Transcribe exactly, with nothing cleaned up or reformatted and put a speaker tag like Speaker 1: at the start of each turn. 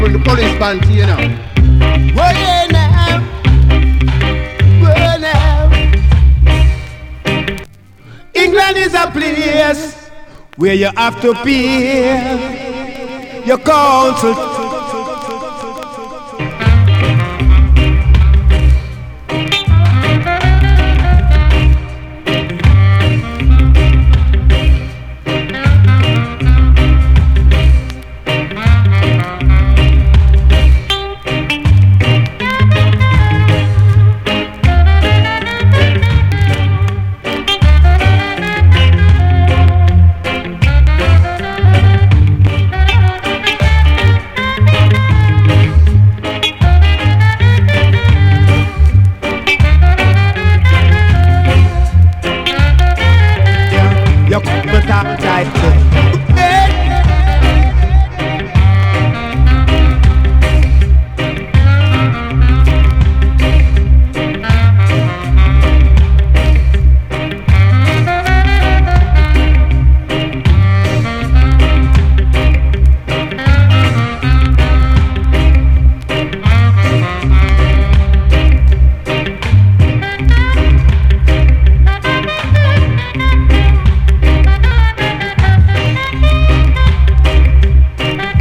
Speaker 1: on the police panty, you know.
Speaker 2: Oh yeah now, oh now. England is a place where you have to pay your council